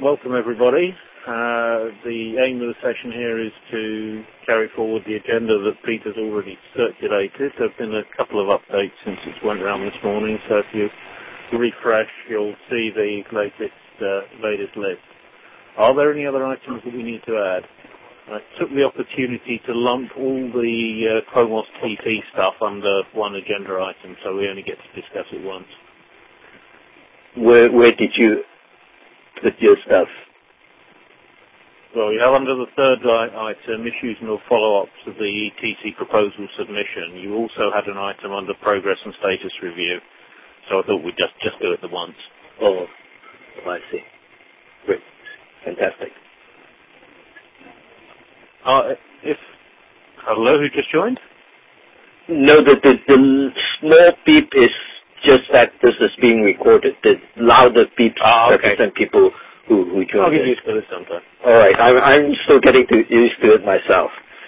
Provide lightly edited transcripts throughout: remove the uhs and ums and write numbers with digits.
welcome everybody. The aim of the session here is to carry forward the agenda that Peter's already circulated. There have been a couple of updates since it went around this morning, so if you refresh, you'll see the latest list. Are there any other items that we need to add? I took the opportunity to lump all the Chromos TP stuff under one agenda item, so we only get to discuss it once. Where did you put your stuff? Well, you have under the third item, issues and follow-ups of the TC proposal submission. You also had an item under progress and status review, so I thought we'd just do it at once. Oh, I see. Great. Fantastic. Hello, who just joined? No, the small beep is just that this is being recorded. The louder beeps represent people who join. I'll get used to this sometime. All right, I'm still getting used to it myself.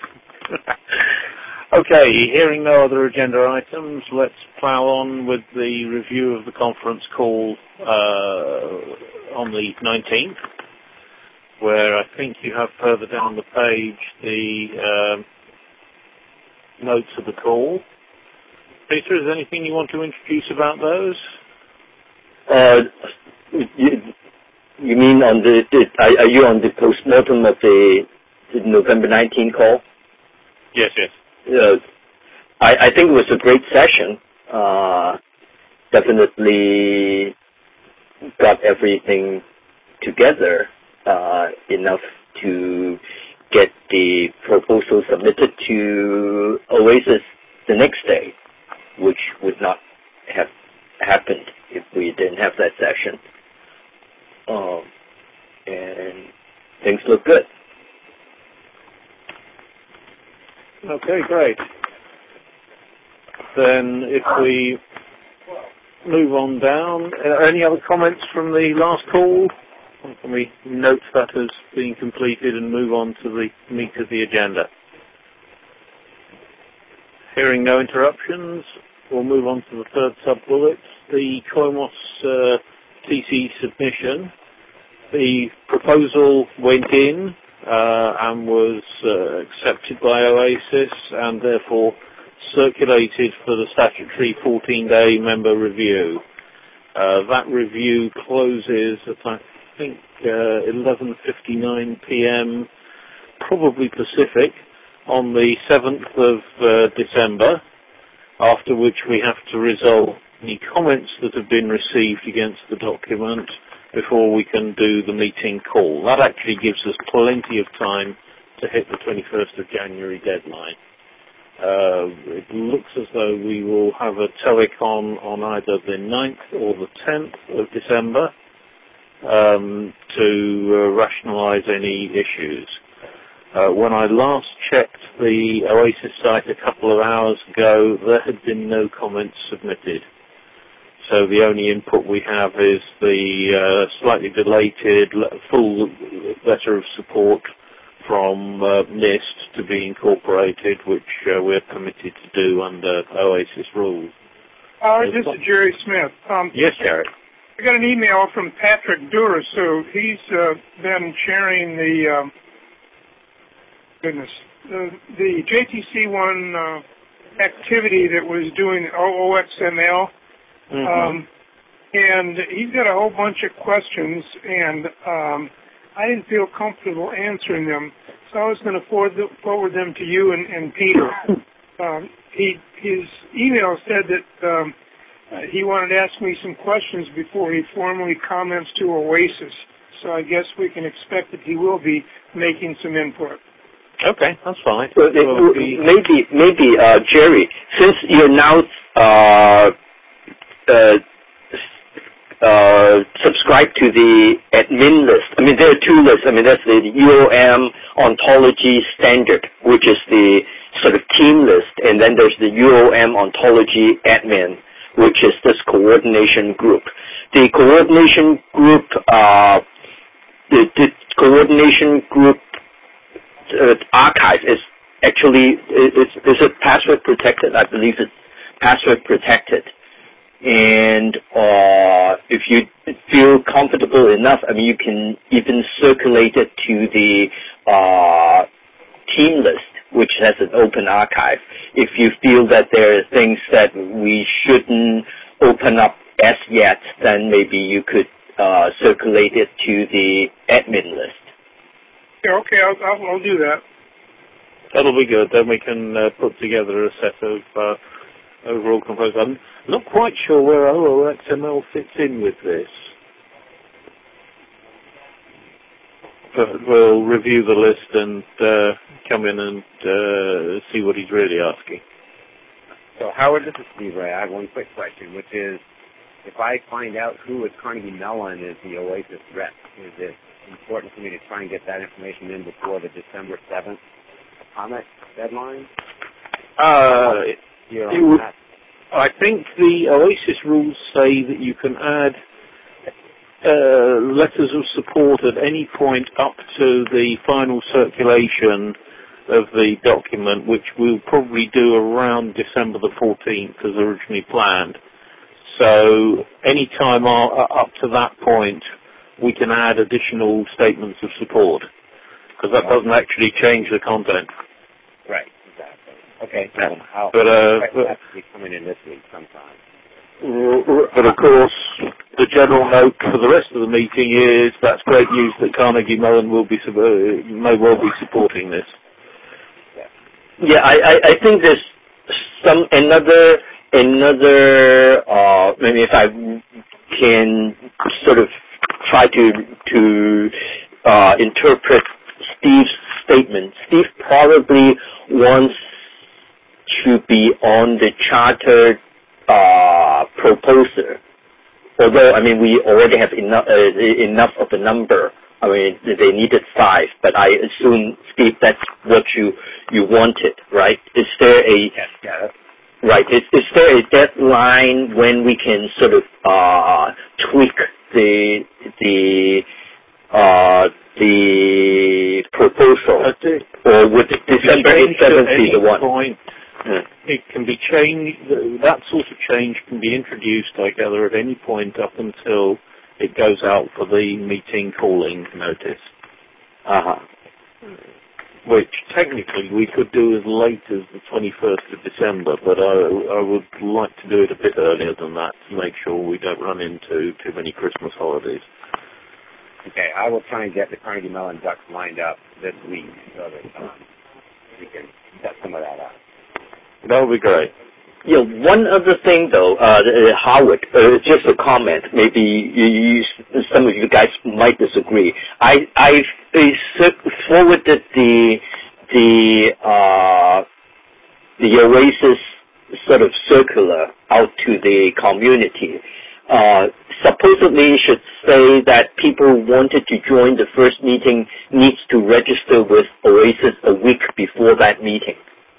Okay, hearing no other agenda items, let's plow on with the review of the conference call on the 19th, where I think you have further down the page the notes of the call. Peter, is there anything you want to introduce about those? You mean on are you on the postmortem of the November 19 call? Yes. I think it was a great session. Definitely got everything together enough to get the proposal submitted to Oasis the next day, which would not have happened if we didn't have that session. And things look good. Okay, great. Then if we move on down, any other comments from the last call? Or can we note that as being completed and move on to the meat of the agenda? Hearing no interruptions, we'll move on to the third sub-bullet, the Chromos TC submission. The proposal went in and was accepted by Oasis and therefore circulated for the statutory 14-day member review. That review closes at, I think, 11:59 p.m., probably Pacific, on the 7th of December, after which we have to resolve any comments that have been received against the document before we can do the meeting call. That actually gives us plenty of time to hit the 21st of January deadline. It looks as though we will have a telecon on either the 9th or the 10th of December to rationalise any issues. When I last checked the Oasis site a couple of hours ago, there had been no comments submitted. So the only input we have is the slightly belated full letter of support from NIST to be incorporated, which we're permitted to do under Oasis rules. This is Jerry Smith. Yes, Jerry. I got an email from Patrick Duras, so he's been chairing the JTC1 activity that was doing OXML. Mm-hmm. And he's got a whole bunch of questions, and I didn't feel comfortable answering them, so I was going to forward them to you and Peter. His email said that he wanted to ask me some questions before he formally comments to Oasis, so I guess we can expect that he will be making some input. Okay, that's fine. Maybe, Jerry, since you're now subscribe to the admin list. I mean, there are two lists. I mean, that's the UOM Ontology Standard, which is the sort of team list, and then there's the UOM Ontology Admin, which is this coordination group. The coordination group, archive is actually is it password protected? I believe it's password protected. And if you feel comfortable enough, I mean, you can even circulate it to the team list, which has an open archive. If you feel that there are things that we shouldn't open up as yet, then maybe you could circulate it to the admin list. Yeah, okay, I'll do that. That'll be good. Then we can put together a set of overall components. I'm not quite sure where OOXML fits in with this. But we'll review the list and come in and see what he's really asking. So, Howard, this is Steve Ray. I have one quick question, which is, if I find out who at Carnegie Mellon is the OASIS rep, is it important for me to try and get that information in before the December 7th comment deadline? I think the OASIS rules say that you can add letters of support at any point up to the final circulation of the document, which we'll probably do around December the 14th as originally planned. So any time up to that point, we can add additional statements of support, because that doesn't actually change the content. Right, exactly. Okay, I'll be coming in this week sometime. But of course, the general note for the rest of the meeting is that's great news that Carnegie Mellon may well be supporting this. Yeah, I think there's another maybe if I can sort of try to interpret Steve's statement. Steve probably wants to be on the charter proposer. Although, I mean, we already have enough of a number. I mean, they needed 5, but I assume, Steve, that's what you wanted, right? Is there a right? Is there a deadline when we can sort of tweak the proposal, or would December 7th be the one? It can be changed. That sort of change can be introduced, I gather, at any point up until it goes out for the meeting calling notice. Which technically we could do as late as the 21st of December, but I would like to do it a bit earlier than that to make sure we don't run into too many Christmas holidays. Okay, I will try and get the Carnegie Mellon ducks lined up this week so that we can set some of that up. That would be great. Yeah, one other thing though, Howard, just a comment. Maybe some of you guys might disagree. I forwarded the OASIS sort of circular out to the community. Supposedly, it should say that people who wanted to join the first meeting needs to register with OASIS a week before that meeting.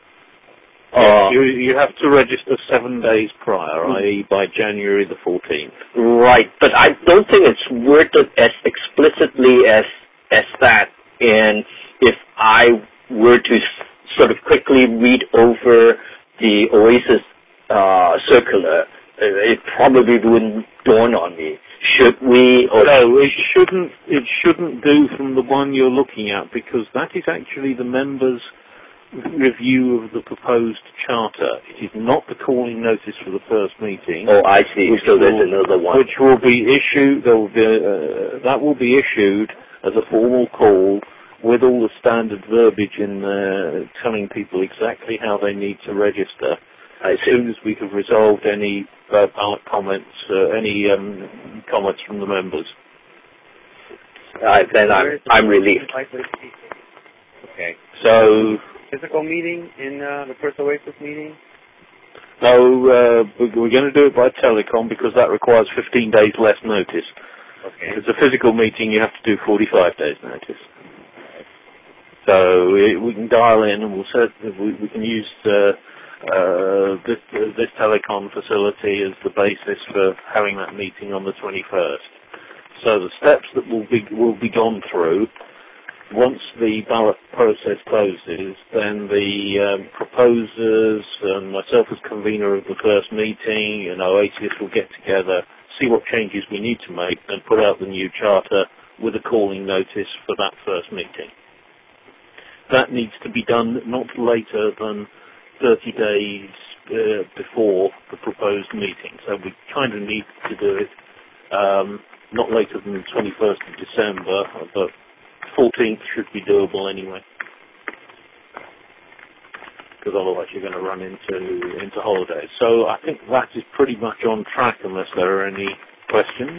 You have to register 7 days prior, i.e. by January the 14th. Right, but I don't think it's worded as explicitly as that. And if I were to sort of quickly read over the OASIS circular, it probably wouldn't dawn on me. Should we? No, it shouldn't do from the one you're looking at, because that is actually the members' review of the proposed charter. It is not the calling notice for the first meeting. Oh, I see. So there's another one. Which will be issued, that will be issued as a formal call with all the standard verbiage in there telling people exactly how they need to register. As soon as we have resolved any comments, any comments from the members. Then I'm relieved. Okay. So, physical meeting in the first OASIS meeting? No, we're going to do it by telecom because that requires 15 days less notice. Okay. If it's a physical meeting, you have to do 45 days notice. So we can dial in and we can use this telecom facility as the basis for having that meeting on the 21st. So the steps that will be gone through. Once the ballot process closes, then the proposers and myself as convener of the first meeting and OASIS will get together, see what changes we need to make, and put out the new charter with a calling notice for that first meeting. That needs to be done not later than 30 days before the proposed meeting. So we kind of need to do it not later than the 21st of December, but 14th should be doable anyway. Because otherwise you're going to run into holidays. So I think that is pretty much on track unless there are any questions.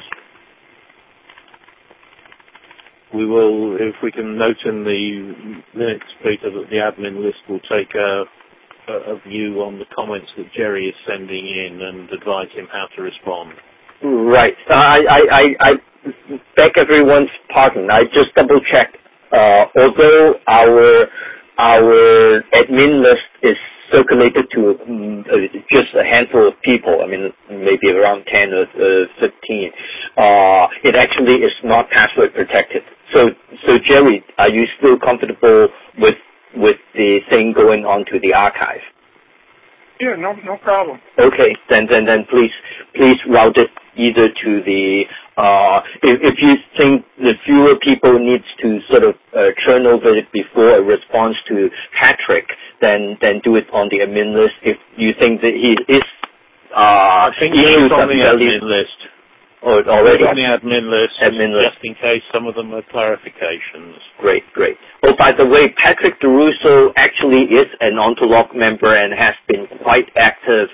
We will, if we can note in the minutes, Peter, that the admin list will take a view on the comments that Jerry is sending in and advise him how to respond. Right. I beg everyone's pardon. I just double-checked. Although our admin list is circulated to just a handful of people, I mean, maybe around 10 or 15, it actually is not password protected. So Jerry, are you still comfortable with the thing going on to the archive? Yeah, no problem. Okay, then please route it either to the if you think the fewer people needs to sort of churn over it before a response to Patrick, then do it on the admin list. If you think that he is I think he's on the admin list. Or already on the admin list, just in case some of them are clarifications. Great. Oh, by the way, Patrick DeRusso actually is an Ontolog member and has been quite active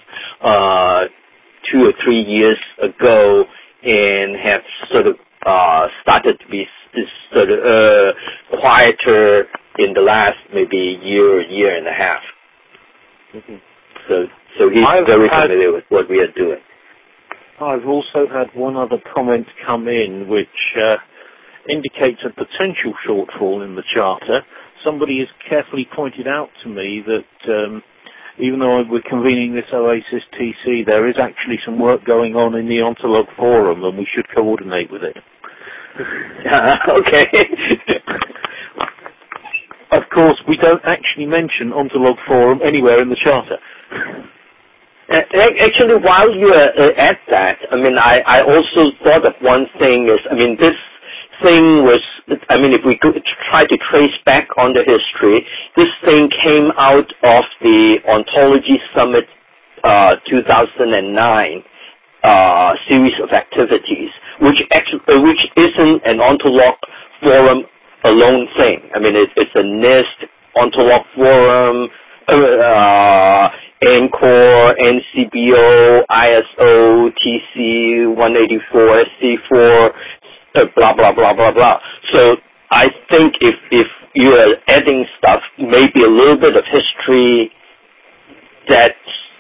2 or 3 years ago, and have sort of started to be sort of quieter in the last maybe year and a half. Mm-hmm. So he's very familiar with what we are doing. I've also had one other comment come in which indicates a potential shortfall in the charter. Somebody has carefully pointed out to me that even though we're convening this OASIS TC, there is actually some work going on in the Ontolog forum, and we should coordinate with it. Okay. Of course, we don't actually mention Ontolog forum anywhere in the charter. Actually, while you are at that, I mean, I also thought of one thing is, I mean, this thing was, I mean, if we could try to trace back on the history, this thing came out of the Ontology Summit 2009 series of activities, which isn't an Ontolog forum alone thing. I mean, it's a NIST, Ontolog forum, ANCOR, NCBO, ISO, TC 184, SC4, blah, blah, blah, blah, blah. So I think if you are adding stuff, maybe a little bit of history that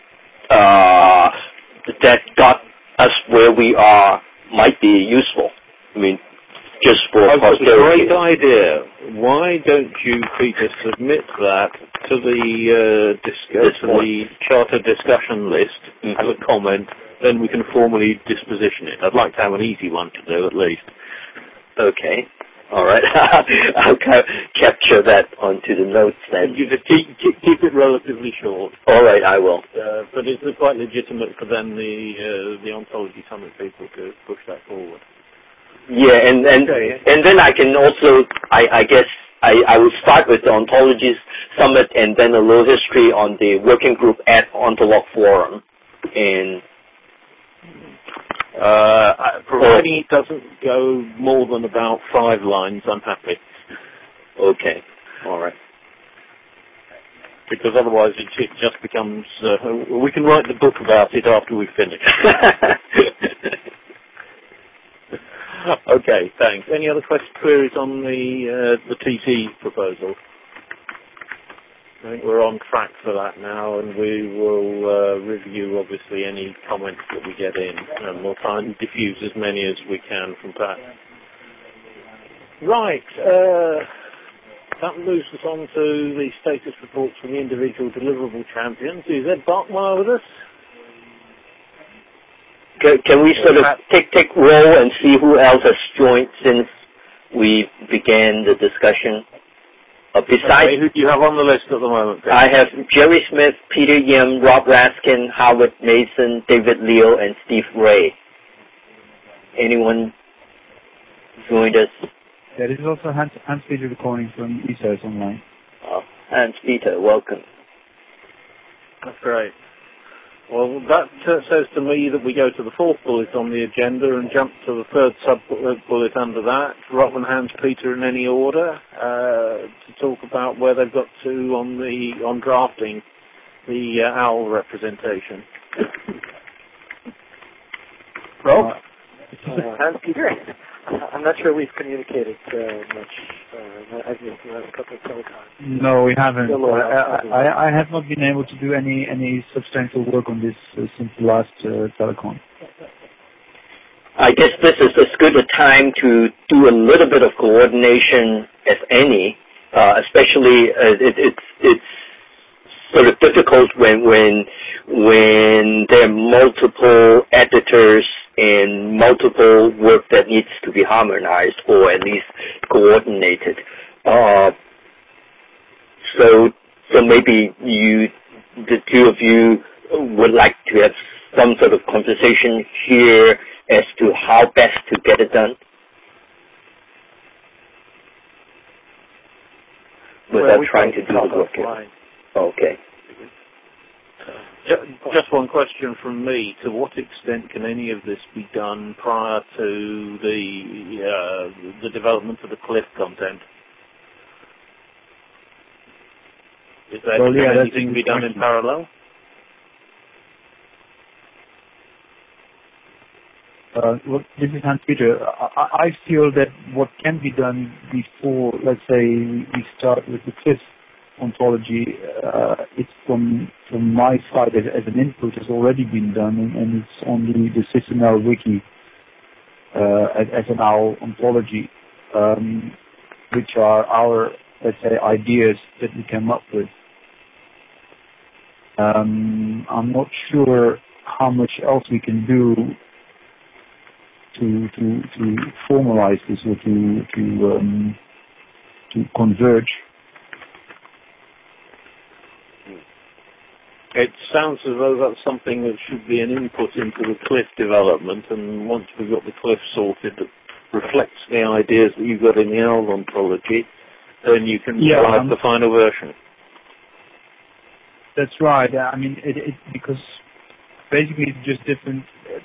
got us where we are might be useful. I mean, just for posterity. That's a great idea. Why don't you, Peter, submit that to the charter discussion list as a comment, then we can formally disposition it. I'd like to have an easy one to do, at least. Okay. All right. I'll capture that onto the notes then. You just keep it relatively short. All right, I will. But it's quite legitimate for then the Ontology Summit people to push that forward. Yeah, and then I can also, I guess, I will start with the Ontology Summit and then a little history on the working group at Ontolog Forum. And providing it doesn't go more than about 5 lines, I'm happy. Okay, all right. Because otherwise it just becomes, we can write the book about it after we finish. Okay, thanks. Any other queries on the TC proposal? I think we're on track for that now, and we will review, obviously, any comments that we get in, and we'll try and diffuse as many as we can from Pat. Right, that moves us on to the status reports from the individual deliverable champions. Is Ed Barkmeyer with us? Can we sort of take roll and see who else has joined since we began the discussion? Besides, who do you have on the list at the moment? I have Jerry Smith, Peter Yim, Rob Raskin, Howard Mason, David Leo, and Steve Ray. anyone joined us? Yeah, this is also Hans-Peter calling from ESAS Online. Hans-Peter, welcome. That's great. Well, that says to me that we go to the fourth bullet on the agenda and jump to the third sub-bullet under that, Rob and Hans-Peter in any order, to talk about where they've got to on drafting the OWL representation. Rob? Hans-Peter? I'm not sure we've communicated much. I've been a couple of times. No, we haven't. I have not been able to do any substantial work on this since the last telecon. I guess this is as good a time to do a little bit of coordination as any, especially it's sort of difficult when there are multiple editors and multiple work that needs to be harmonized or at least coordinated. So maybe the two of you would like to have some sort of conversation here as to how best to get it done without trying to do the work here. Okay. Just one question from me. To what extent can any of this be done prior to the development of the CLIF content? Is there anything to be done in parallel? Well, this is Hans-Peter. I feel that what can be done before, let's say, we start with the CLIF ontology, it's from my side as an input has already been done, and it's on the SysML wiki as an OWL ontology, which are our, let's say, ideas that we came up with. I'm not sure how much else we can do to formalize this or to converge. It sounds as though that's something that should be an input into the CLIF development, and once we've got the CLIF sorted that reflects the ideas that you've got in the OWL ontology, then you can drive the final version. That's right. I mean, it because basically it's just different.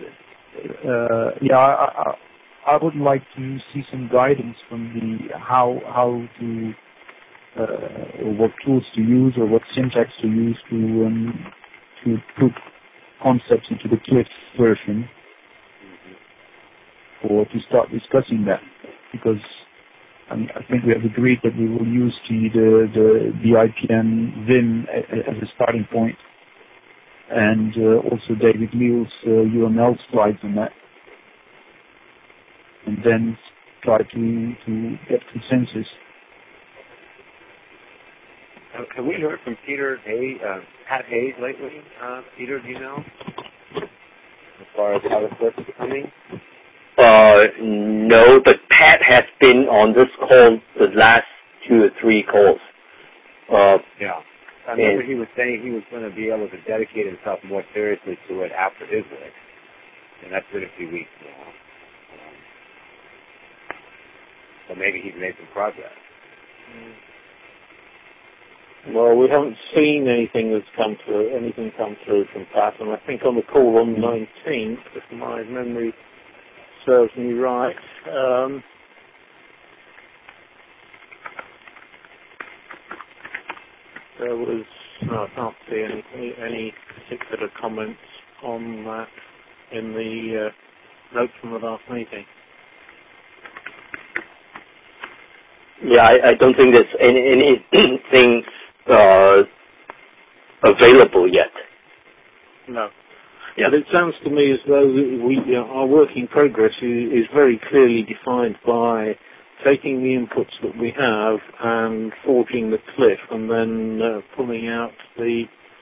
I would like to see some guidance from the how to or what tools to use or what syntax to use to put concepts into the CLIF version, or to start discussing that, because I think we have agreed that we will use the IPN Vim as a starting point, and also David Leal's UML slides on that, and then try to get consensus. Have we heard from Peter Hayes, Pat Hayes lately? Peter, do you know? As far as how the CLIF is coming? No, but Pat has been on this call the last 2 or 3 calls. Yeah. I remember he was saying he was going to be able to dedicate himself more seriously to it after his work. And that's been a few weeks now. So maybe he's made some progress. Well, we haven't seen anything come through from Pat, and I think on the call on the 19th, if my memory serves me right, there was, I can't see any particular comments on that in the notes from the last meeting. Yeah, I don't think there's anything available yet. No. Yeah. But it sounds to me as though our work in progress is very clearly defined by taking the inputs that we have and forging the CLIF, and then pulling out the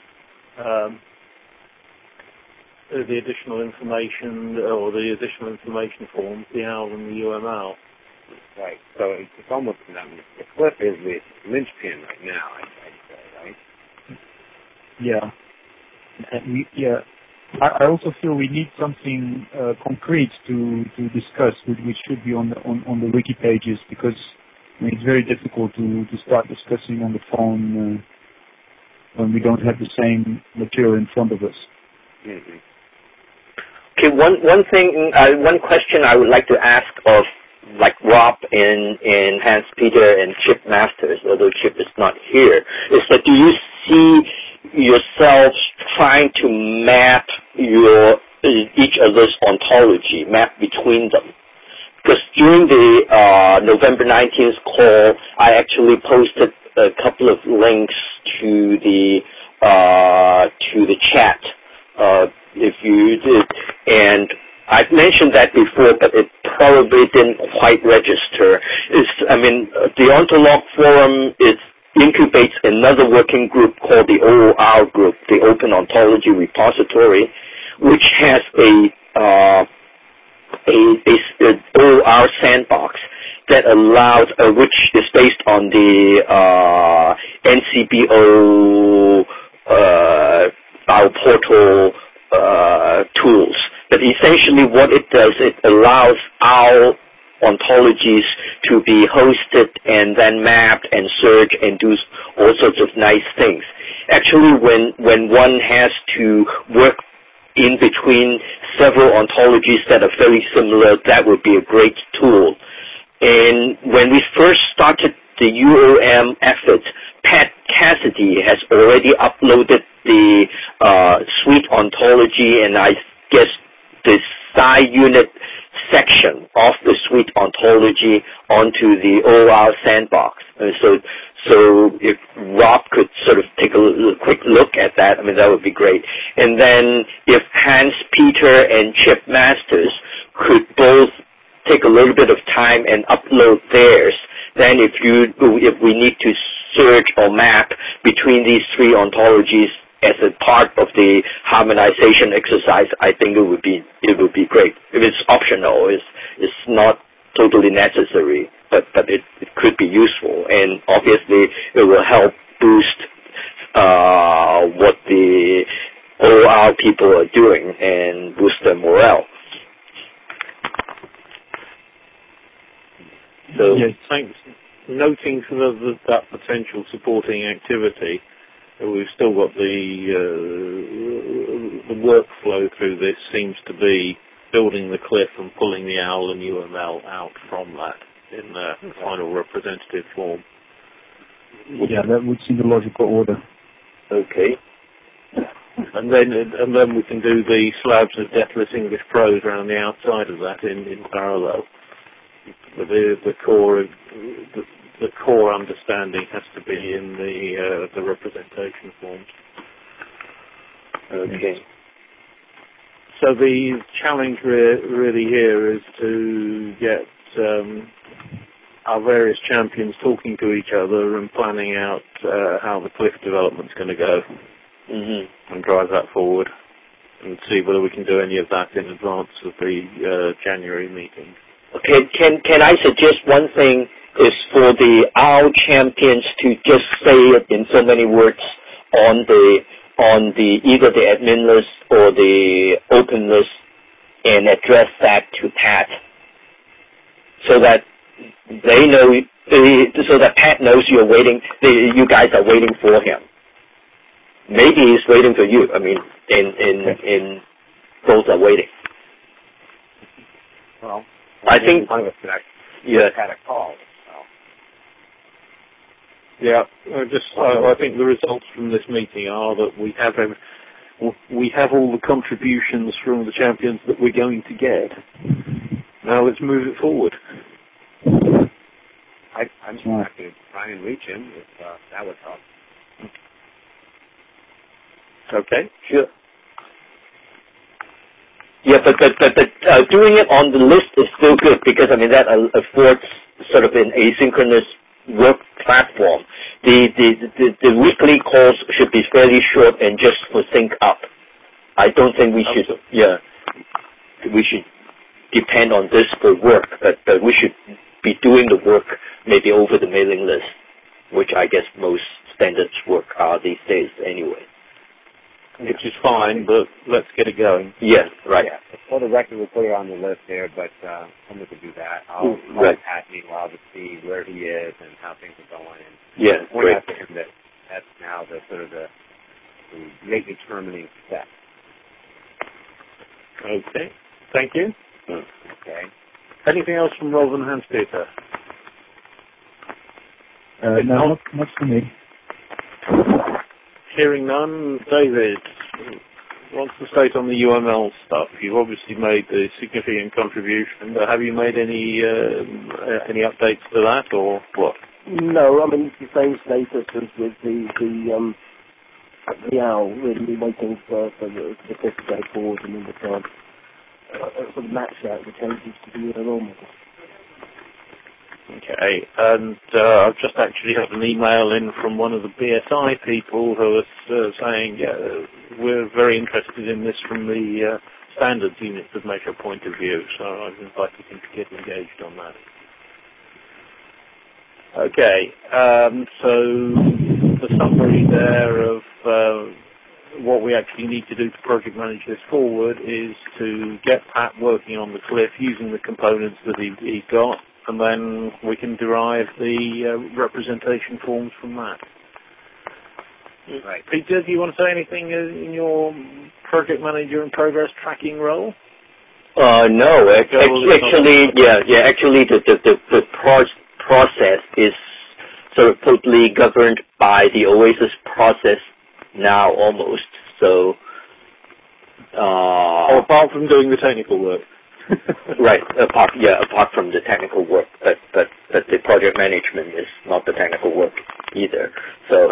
additional information or the additional information forms, the OWL and the UML. Right. So it's almost, the CLIF is the linchpin right now, I'd say, right? Yeah. And I also feel we need something concrete to discuss, which should be on the wiki pages, because it's very difficult to start discussing on the phone when we don't have the same material in front of us. Mm-hmm. Okay, one question I would like to ask of like Rob and Hans Peter and Chip Masters, although Chip is not here, is that do you see yourselves trying to map each other's ontology, map between them? Because during the November 19th call, I actually posted a couple of links to the chat. If you did, and I've mentioned that before, but it probably didn't quite register. The Ontolog Forum incubates another working group called the OOR group, the Open Ontology Repository, which has a OOR sandbox that allows, which is based on the NCBO our portal tools. But essentially what it does, it allows our ontologies to be hosted and then mapped and searched and do all sorts of nice things. Actually, when one has to work in between several ontologies that are very similar, that would be a great tool. And when we first started the UOM effort, Pat Cassidy has already uploaded the suite ontology and I guess the Psi unit section of the suite ontology onto the OOR sandbox. So if Rob could sort of take a quick look at that, that would be great. And then if Hans Peter and Chip Masters could both take a little bit of time and upload theirs, then if we need to search or map between these three ontologies as a part of the harmonization exercise, I think it would be great. If it's optional, it's not totally necessary, but it could be useful, and obviously it will help boost what the OOR people are doing and boost their morale. So yes, thanks. Noting that potential supporting activity, we've still got the workflow through this seems to be building the cliff and pulling the OWL and UML out from that in the final representative form. Yeah, that would seem the logical order. Okay. And then we can do the slabs of Deathless English prose around the outside of that in parallel. But the core understanding has to be in the representation forms. Okay. So the challenge really here is to get our various champions talking to each other and planning out how the cliff development's going to go, and drive that forward, and see whether we can do any of that in advance of the January meeting. Okay, can I suggest one thing is for our champions to just say it in so many words on the either the admin list or the open list and address that to Pat, so that they know, so that Pat knows you're waiting. You guys are waiting for him. Maybe he's waiting for you. In both are waiting. Well, I think one of us had a call. Yeah, I think the results from this meeting are that we have all the contributions from the champions that we're going to get. Now let's move it forward. I'm happy to try and reach him if that would help. Okay, sure. Yeah, but doing it on the list is still good because that affords sort of an asynchronous work platform. The weekly calls should be fairly short and just for sync up. I don't think we should. Yeah, we should depend on this for work, but we should be doing the work maybe over the mailing list, which I guess most standards work are these days anyway. which is fine, but let's get it going. Yes, right. Yeah. For the record, we'll put it on the list there, but someone could do that. I'll right. Pat meanwhile to see where he is and how things are going. And point great. out to him that that's now the sort of the rate determining step. Okay. Thank you. Okay. Anything else from Rob and Hans-Peter? No, not for me. Hearing none, David, what's the state on the UML stuff? You've obviously made a significant contribution, but have you made any updates to that, or what? No, I mean, it's the same status as with the OWL, really waiting for the test to go forward and then the sort of match that the changes to the UML model. Okay, and I've just actually had an email in from one of the BSI people who are saying, we're very interested in this from the standards unit of measure point of view, so I've invited him to get engaged on that. Okay, so the summary there of what we actually need to do to project manage this forward is to get Pat working on the cliff using the components that he's got, and then we can derive the representation forms from that. Right. Peter, do you want to say anything in your project manager and progress tracking role? No, actually, the process is sort of totally governed by the OASIS process now, almost. So, apart from doing the technical work. Right. Apart from the technical work, but the project management is not the technical work either. So,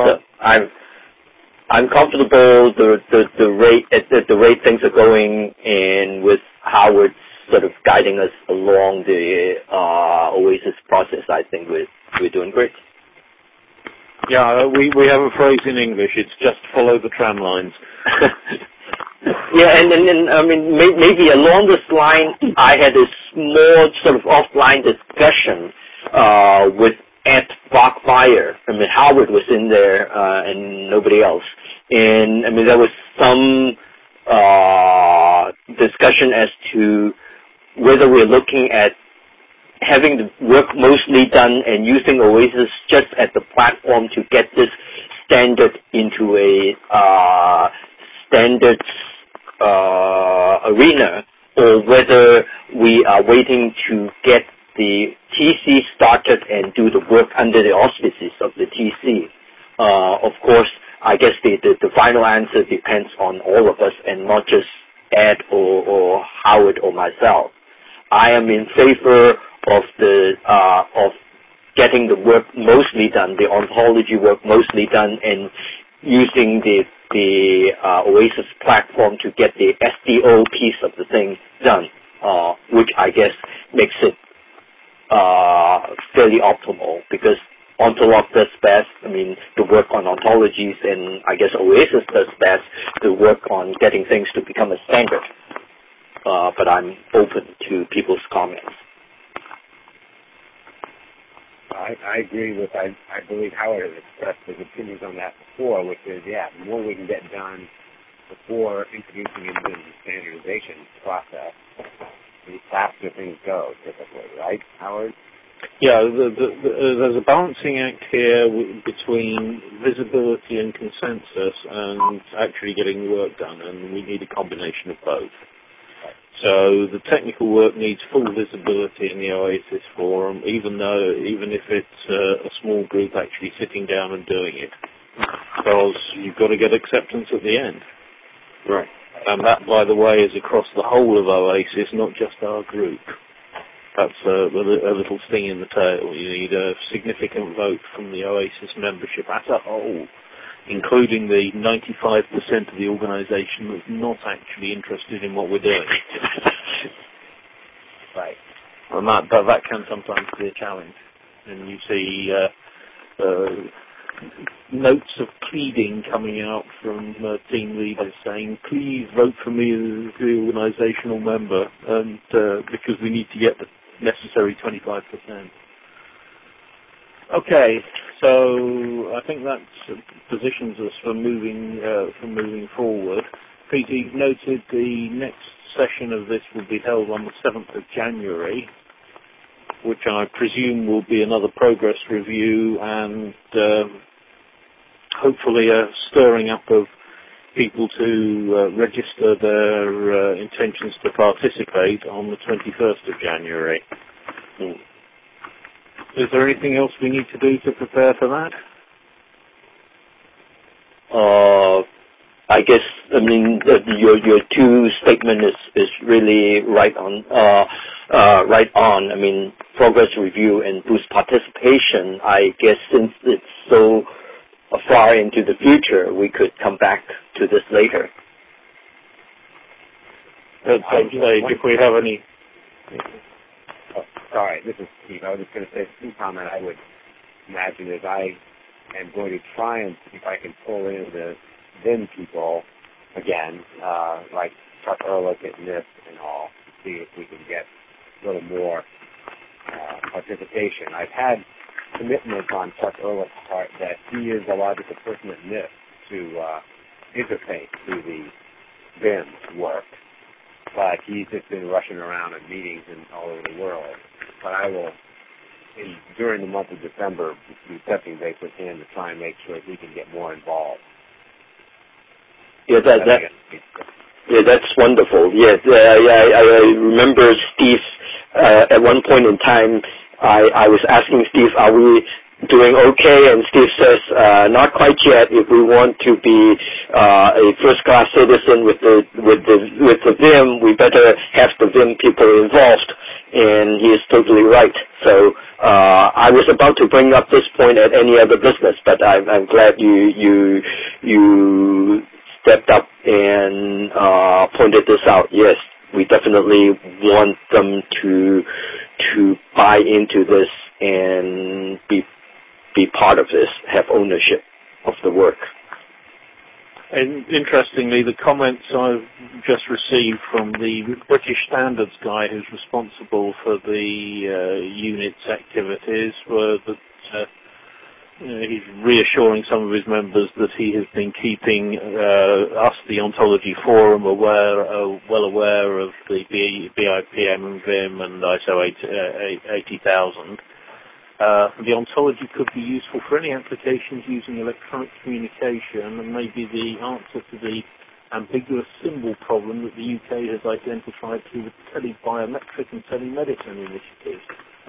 I'm comfortable the rate things are going, and with Howard sort of guiding us along the OASIS process, I think we're doing great. Yeah, we have a phrase in English. It's just follow the tram lines. Yeah, and I mean, maybe along this line, I had a small sort of offline discussion with Ed Bachmeyer. I mean, Howard was in there and nobody else. And I mean, there was some discussion as to whether we're looking at having the work mostly done and using OASIS just as the platform to get this standard into a standards arena, or whether we are waiting to get the TC started and do the work under the auspices of the TC. Of course, I guess the final answer depends on all of us and not just Ed or Howard or myself. I am in favor of of getting the work mostly done, the ontology work mostly done, and using the OASIS platform to get the SDO piece of the thing done, which I guess makes it fairly optimal, because Ontolog does best, I mean, the work on ontologies, and I guess OASIS does best the work on getting things to become a standard. But I'm open to people's comments. I agree with, I believe Howard has expressed his opinions on that before, which is, the more we can get done before introducing into the standardization process, the faster things go, typically, right, Howard? Yeah, there's a balancing act here between visibility and consensus and actually getting the work done, and we need a combination of both. So the technical work needs full visibility in the OASIS forum, even if it's a small group actually sitting down and doing it, because you've got to get acceptance at the end. Right. And that, by the way, is across the whole of OASIS, not just our group. That's a little sting in the tail. You need a significant vote from the OASIS membership as a whole, including the 95% of the organisation that's not actually interested in what we're doing. Right. And that can sometimes be a challenge. And you see notes of pleading coming out from team leaders saying, please vote for me as the organisational member, and because we need to get the necessary 25%. Okay, So I think that positions us for moving forward. Peter, you've noted the next session of this will be held on the 7th of January, which I presume will be another progress review and hopefully a stirring up of people to register their intentions to participate on the 21st of January. Is there anything else we need to do to prepare for that? I guess, your two statement is really right on. I mean, progress review and boost participation. I guess since it's so far into the future, we could come back to this later. At some stage, if we have any. Sorry, this is Steve. I was just going to say some comment I would imagine is I am going to try and see if I can pull in the VIM people again, like Chuck Ehrlich at NIST and all, to see if we can get a little more participation. I've had commitments on Chuck Ehrlich's part that he is the logical person at NIST to interface to the VIM work, but he's just been rushing around at meetings all over the world. But I will, during the month of December, be touching base with him to try and make sure we can get more involved. Yeah, that's wonderful. I remember Steve, at one point in time, I was asking Steve, are we doing okay? And Steve says, not quite yet. If we want to be a first-class citizen with the VIM, we better have the VIM people involved. And he is totally right. So I was about to bring up this point at any other business, but I'm glad you stepped up and pointed this out. Yes, we definitely want them to buy into this and be part of this, have ownership of the work. And interestingly, the comments I've just received from the British Standards guy who's responsible for the unit's activities were that he's reassuring some of his members that he has been keeping us, the Ontology Forum, well aware of the BIPM and VIM and ISO 80,000. The ontology could be useful for any applications using electronic communication, and maybe the answer to the ambiguous symbol problem that the UK has identified through the telebiometric and telemedicine initiatives.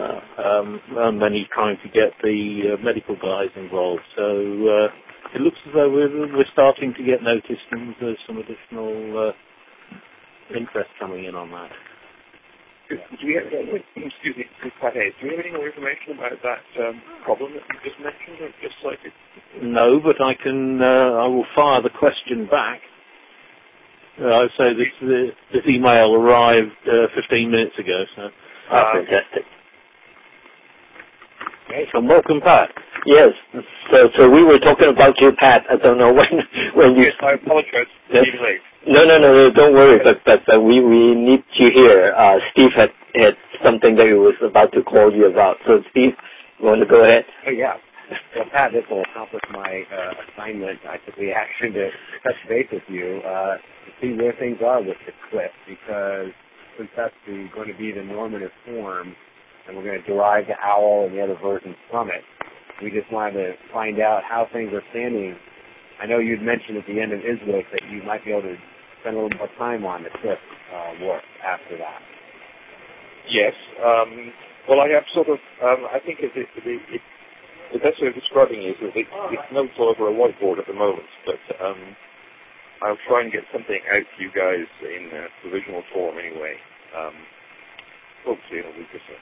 And then he's trying to get the medical guys involved. So it looks as though we're starting to get noticed, and there's some additional interest coming in on that. Do we have any more information about that problem that you just mentioned or just cited? No, but I will fire the question back. I say this email arrived 15 minutes ago. So. Fantastic. And welcome, Pat. Yes. So we were talking about you, Pat. I don't know when you. Yes, I apologize. Yes. Being late. No, don't worry. But we need you here. Steve had something that he was about to call you about. So Steve, you want to go ahead? Oh yeah. Well, Pat, this will accomplish my assignment. I took the action to touch base with you to see where things are with the clip, because since that's going to be the normative form, and we're going to derive the OWL and the other versions from it, we just wanted to find out how things are standing. I know you'd mentioned at the end of ISWIC that you might be able to spend a little more time on the clip work after that. Yes. Well, I have sort of, I think the best way of describing it is it's notes all over a whiteboard at the moment, but I'll try and get something out to you guys in provisional form anyway. Hopefully in a week or so.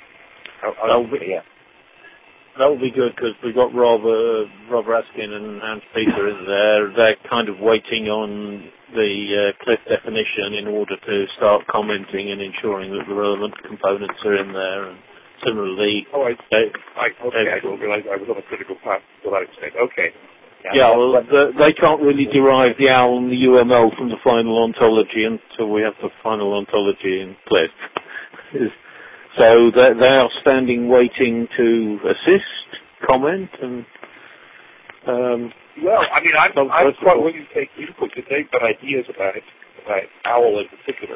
That will be good, because we've got Rob Raskin and Hans Peter in there. They're kind of waiting on the cliff definition in order to start commenting and ensuring that the relevant components are in there. And similarly, I didn't realize I was on a critical path to that extent. Okay. Yeah, well, they can't really derive the OWL and the UML from the final ontology until we have the final ontology in cliff. So they are standing waiting to assist. comment and. Well, I mean, I'm quite willing to take input to take but ideas about OWL in particular.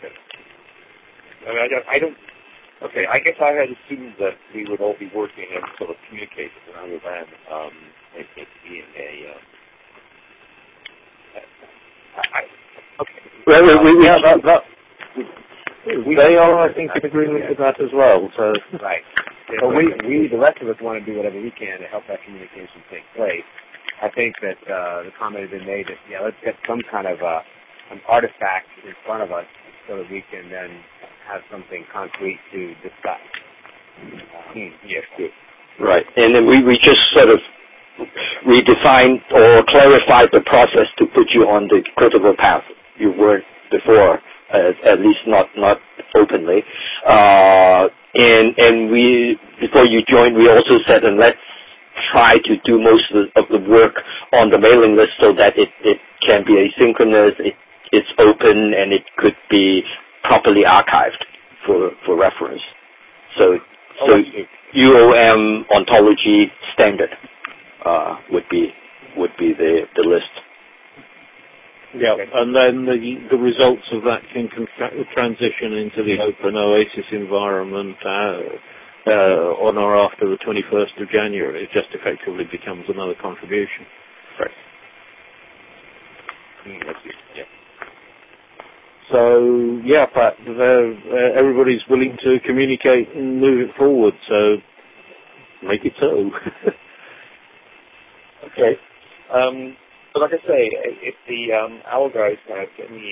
I don't. Okay, I guess I had assumed that we would all be working and sort of communicating rather than it being a. Okay. Well, they are, I think, in agreement with that as well. So right. Yeah, but we, the rest of us, want to do whatever we can to help that communication take place. I think that the comment has been made that let's get some kind of an artifact in front of us so that we can then have something concrete to discuss. Yes, good. Right, and then we just sort of redefined or clarified the process to put you on the critical path you weren't before, at least not openly. And we, before you joined, we also said, and let's try to do most of the work on the mailing list so that it can be asynchronous, it's open, and it could be properly archived for reference. So UOM ontology standard would be the list. Yeah, and then the results of that can transition into the Open Oasis environment on or after the 21st of January. It just effectively becomes another contribution. Right. Yeah. So, Pat, everybody's willing to communicate and move it forward, so make it so. Okay. But like I say, if the OWL guys have any,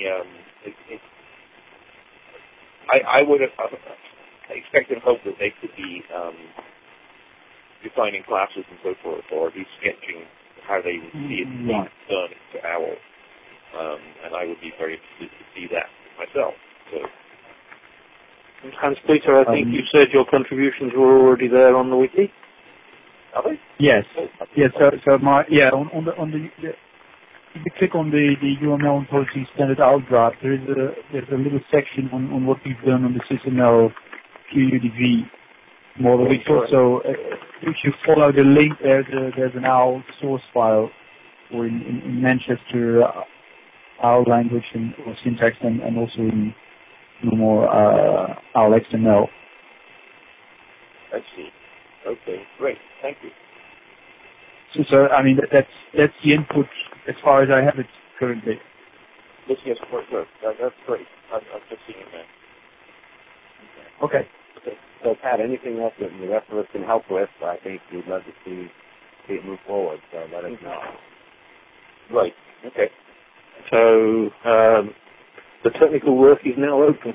I would have expected and hoped that they could be defining classes and so forth, or at least sketching how they would see it being done to OWL. And I would be very interested to see that myself. So. Hans-Peter, I think you said your contributions were already there on the wiki. Are they? Yes. Yes. So on the if you click on the UML ontology standard OWL draft, there's a little section on what we've done on the SysML QUDV model. Which also, if you follow the link, there's an OWL source file, or in Manchester OWL language or syntax, and also in normal OWL XML. I see. Okay, great. Thank you. So I mean, that's the input as far as I have it currently. Yes, of course. That's great. I've just seen it now. Okay. So, Pat, anything else that the rest of us can help with, I think we'd love to see it move forward, so let us know. Right. Okay. So, the technical work is now open.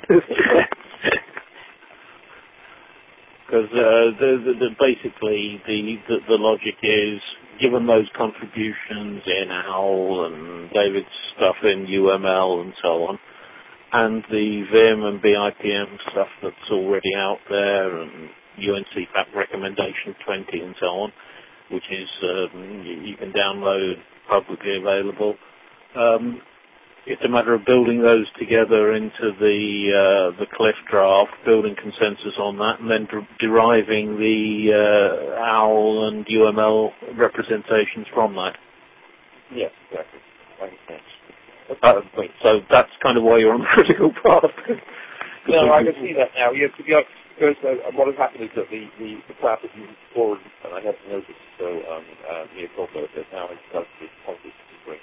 Because basically the logic is, given those contributions in OWL and David's stuff in UML and so on, and the Vim and BIPM stuff that's already out there, and UNCFAP recommendation 20 and so on, which is you can download, publicly available. It's a matter of building those together into the Cliff draft, building consensus on that, and then deriving the OWL and UML representations from that. Yes, exactly. Thanks. So that's kind of why you're on the critical path. No, I can see that now. Yes, because what has happened is that the class is moving forward, and I haven't noticed. So me and Colto said now it's got to be positive.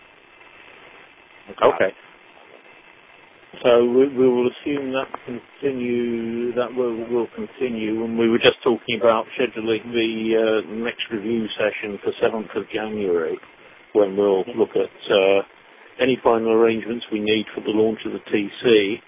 Okay. So we will assume that will continue, and we were just talking about scheduling the next review session for 7th of January, when we'll look at any final arrangements we need for the launch of the TC.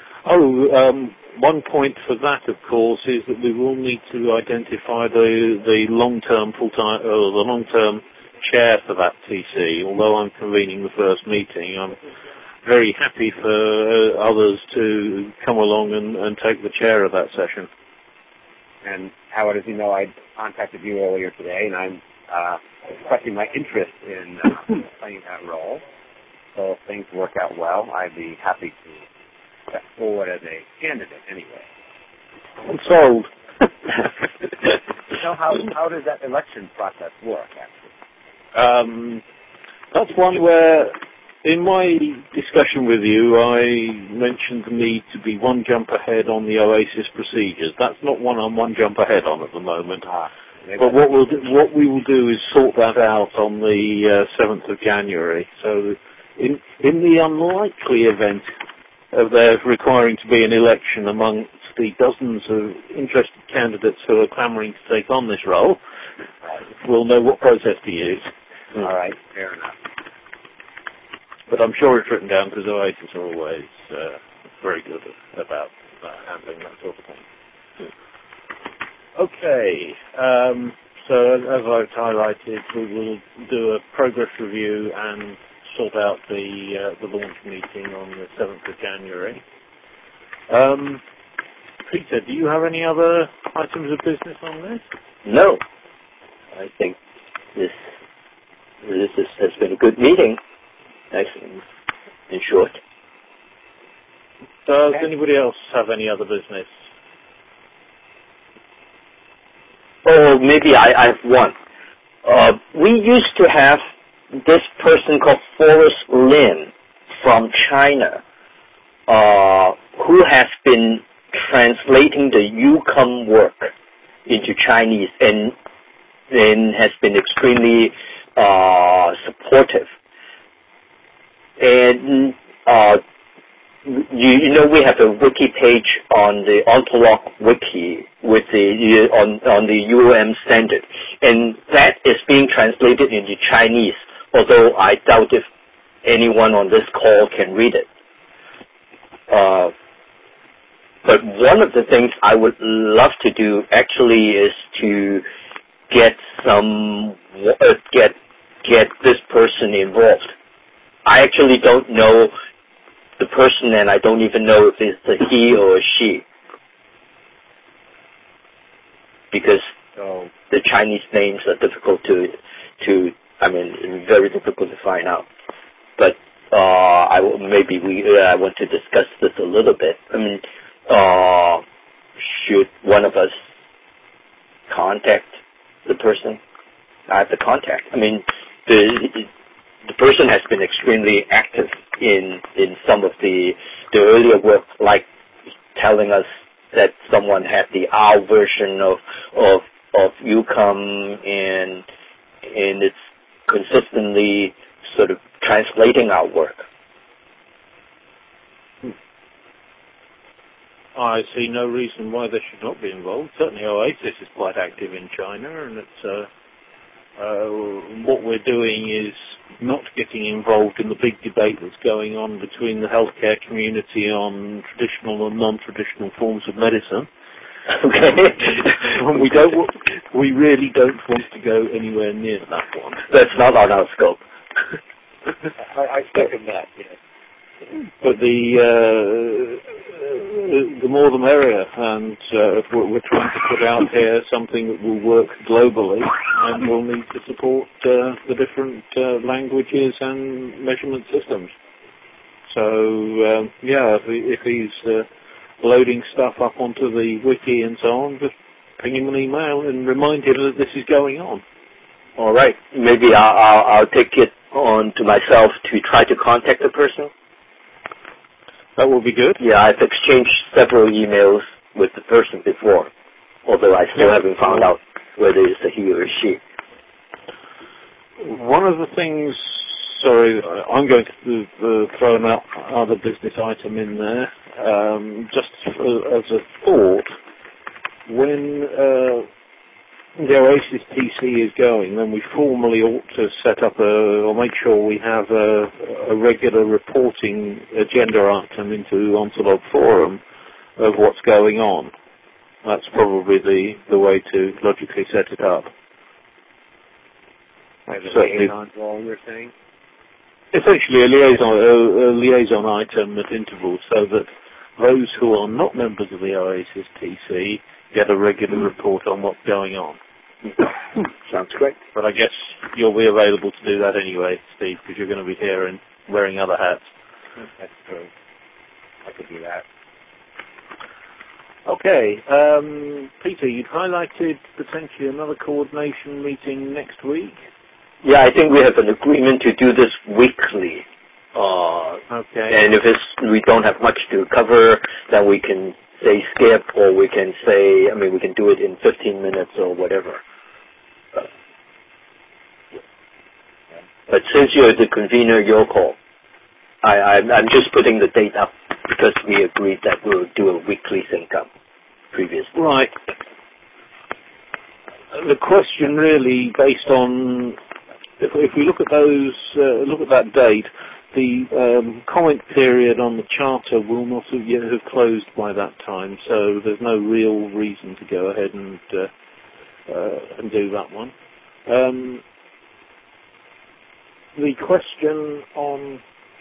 One point for that, of course, is that we will need to identify the long-term full-time or the long-term chair for that TC. Although I'm convening the first meeting, I'm very happy for others to come along and take the chair of that session. And Howard, as you know, I contacted you earlier today, and I'm expressing my interest in playing that role. So if things work out well, I'd be happy to step forward as a candidate anyway. I'm sold. know how does that election process work, actually? That's one where, in my discussion with you, I mentioned the need to be one jump ahead on the OASIS procedures. That's not one I'm one jump ahead on at the moment. But what we will do is sort that out on the 7th of January. So in the unlikely event of there requiring to be an election amongst the dozens of interested candidates who are clamouring to take on this role, we'll know what process to use. All right, fair enough. But I'm sure it's written down because OASIS are always very good about handling that sort of thing. Okay, so as I've highlighted, we will do a progress review and sort out the launch meeting on the 7th of January. Peter, do you have any other items of business on this? No. I think this has been a good meeting, in short. Does anybody else have any other business? Oh, maybe I have one. We used to have this person called Forrest Lin from China, who has been translating the UCOM work into Chinese and has been extremely supportive. And you know, we have a wiki page on the Ontolog wiki with on the UOM standard, and that is being translated into Chinese. Although I doubt if anyone on this call can read it. But one of the things I would love to do actually is to get this person involved. I actually don't know the person, and I don't even know if it's a he or a she, because the Chinese names are difficult very difficult to find out. But I want to discuss this a little bit. Should one of us contact the person? I have the contact. The person has been extremely active in some of the earlier work, like telling us that someone had the R version of UCOM, and it's consistently sort of translating our work. I see no reason why they should not be involved. Certainly OASIS is quite active in China, and it's what we're doing is not getting involved in the big debate that's going on between the healthcare community on traditional and non-traditional forms of medicine. Okay. And we really don't want to go anywhere near that one. That's not on our scope. I second that, yes. But the more the merrier, and we're trying to put out here something that will work globally, and we'll need to support the different languages and measurement systems. So, if he's loading stuff up onto the wiki and so on, just ping him an email and remind him that this is going on. All right. Maybe I'll take it on to myself to try to contact the person. That will be good. Yeah, I've exchanged several emails with the person before, although I still haven't found out whether it's a he or a she. One of the things, I'm going to throw another business item in there, just as a thought. When the OASIS TC is going, then we formally ought to set up or make sure we have a regular reporting agenda item into Ontolog Forum of what's going on. That's probably the way to logically set it up. As a liaison role, you're saying? Essentially a liaison item at intervals, so that those who are not members of the OASIS TC get a regular report on what's going on. Sounds great. But I guess you'll be available to do that anyway, Steve, because you're going to be here and wearing other hats. That's true. I could do that. Okay, Peter, you'd highlighted potentially another coordination meeting next week. Yeah, I think we have an agreement to do this weekly. Okay. And if we don't have much to cover, then we can say skip, or we can say, we can do it in 15 minutes or whatever. But since you're the convener, your call. I'm just putting the date up because we agreed that we'll do a weekly sync-up previously. Right. The question really, based on, if we look at that date, the comment period on the charter will not have closed by that time, so there's no real reason to go ahead and do that one. The question on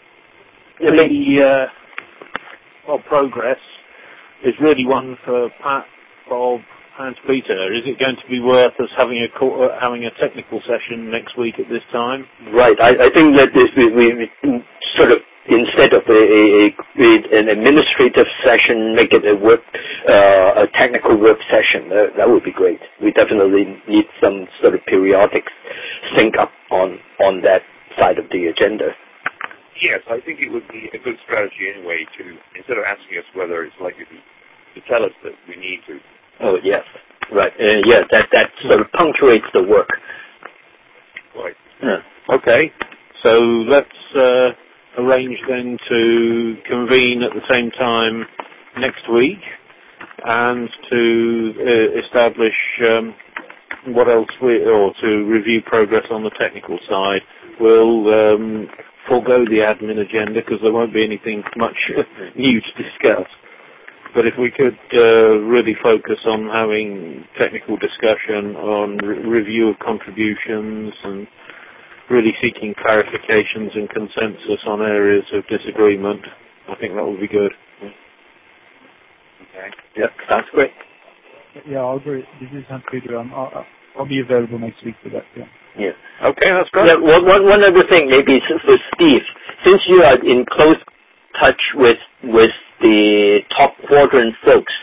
progress is really one for Pat, Bob, and Peter. Is it going to be worth us having a technical session next week at this time? Right. I think that we sort of, instead of an administrative session, make it a technical work session. That would be great. We definitely need some sort of periodic sync up on that side of the agenda. Yes, I think it would be a good strategy anyway to, instead of asking us whether it's likely to tell us that we need to. Oh, yes. Right. That sort of punctuates the work. Right. Yeah. Okay. So let's arrange then to convene at the same time next week and to establish what else or to review progress on the technical side. We'll forego the admin agenda because there won't be anything much new to discuss. But if we could really focus on having technical discussion on review of contributions and really seeking clarifications and consensus on areas of disagreement, I think that would be good. Okay. Yep, sounds great. Yeah, I'll agree. This is Hans Peter. I'll be available next week for that. Yeah. Yeah. Okay, that's great. Yeah, one other thing, maybe for Steve, since you are in close touch with the top quadrant folks,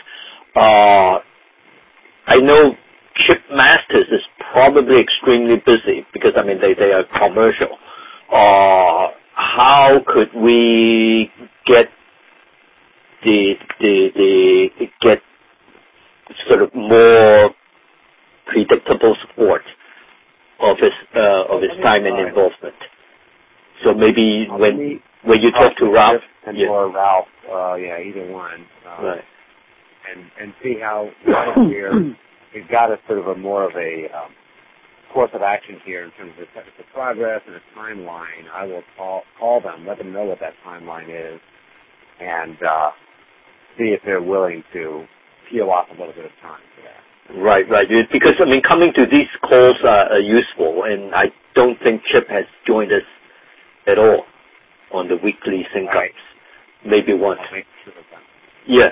I know Chip Masters is probably extremely busy because they are commercial. How could we get get sort of more predictable support of his time and involvement? So maybe when you talk to Ralph or Ralph, either one, right, and see how we've got a sort of a more of a course of action here in terms of the progress and the timeline. I will call them, let them know what that timeline is, and see if they're willing to peel off a little bit of time for that. Right. Because coming to these calls are useful, and I don't think Chip has joined us at all on the weekly sync-ups. Right. Maybe once. I'll make sure of that. Yeah.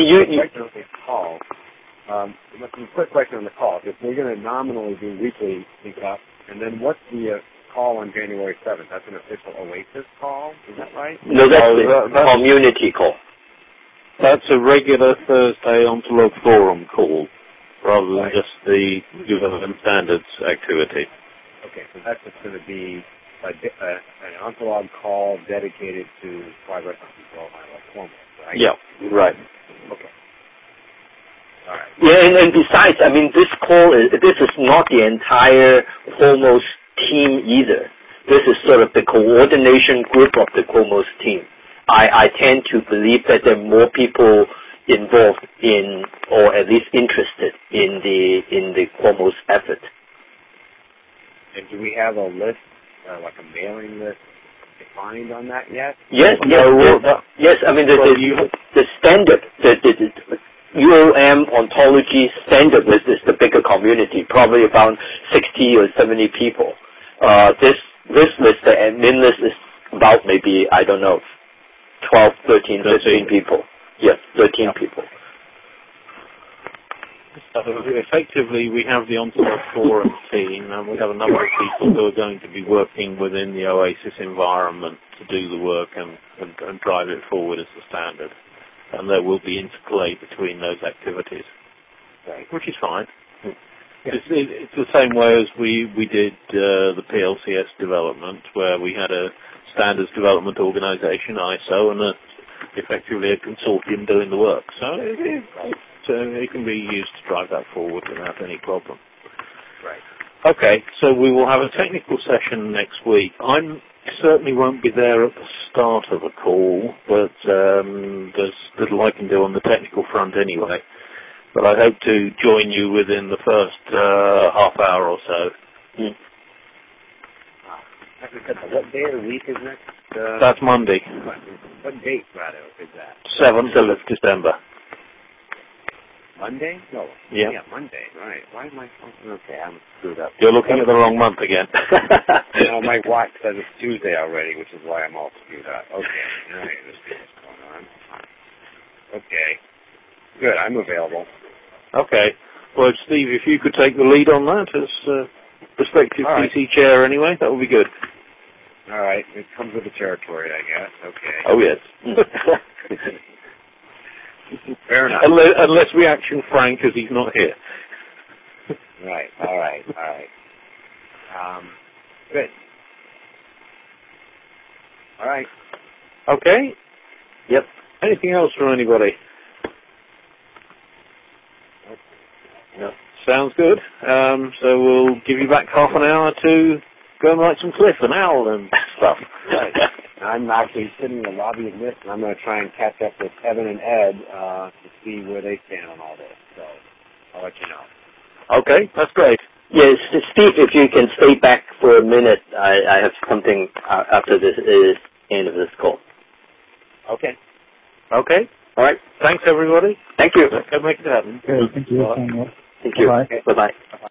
Quick question on the call. If we're going to nominally do weekly sync-up, and then what's the call on January 7th? That's an official OASIS call? Is that right? No, that's the community call. That's a regular Thursday Ontolog Forum call, rather than just the Development Standards activity. Okay, so that's just going to be an Ontolog call dedicated to progress on control Quomus, right? Yeah, right. Okay. All right. Yeah, and besides, this is not the entire Quomus team either. This is sort of the coordination group of the Quomus team. I tend to believe that there are more people involved in, or at least interested in the Quomus effort. And do we have a list, like a mailing list, defined on that yet? Yes. The standard, the UOM ontology standard list is the bigger community, probably about 60 or 70 people. This list, the admin list, is about maybe, 12, 13, 15 people. Yes, 13 people. So effectively, we have the Ontolog Forum team, and we have a number of people who are going to be working within the OASIS environment to do the work and drive it forward as the standard. and there will be interplay between those activities, Right. which is fine. Yeah. It's the same way as we did the PLCS development, where we had a standards development organisation, ISO, and effectively a consortium doing the work. So it can be used to drive that forward without any problem. Right. Okay, so we will have a technical session next week. I certainly won't be there at the start of the call, but there's little I can do on the technical front anyway. But I hope to join you within the first half hour or so. What day of the week is next? That's Monday. What date, rather, is that? 7th of December. Monday? No. Yeah. Monday, right. Why am I... Okay, I'm screwed up. You're looking at the wrong month again. No, my watch says it's Tuesday already, which is why I'm all screwed up. Okay, all right, let's see what's going on. Okay. Good, I'm available. Okay. Well, Steve, if you could take the lead on that as prospective PC chair anyway, that would be good. All right, it comes with the territory, I guess. Okay. Oh, yes. Fair enough. Unless we action Frank, because he's not here. Right, all right. Good. All right. Okay. Yep. Anything else from anybody? No. Sounds good. So we'll give you back half an hour to go and write some Cliff and Al and stuff. Right. I'm actually sitting in the lobby of NIST, and I'm going to try and catch up with Evan and Ed to see where they stand on all this. So I'll let you know. Okay, that's great. Yes, Steve, if you can stay back for a minute, I have something after this end of this call. Okay. Okay. All right. Thanks, everybody. Thank you. Let's go make it happen. Okay, thank you. Thank you. Bye. Bye-bye.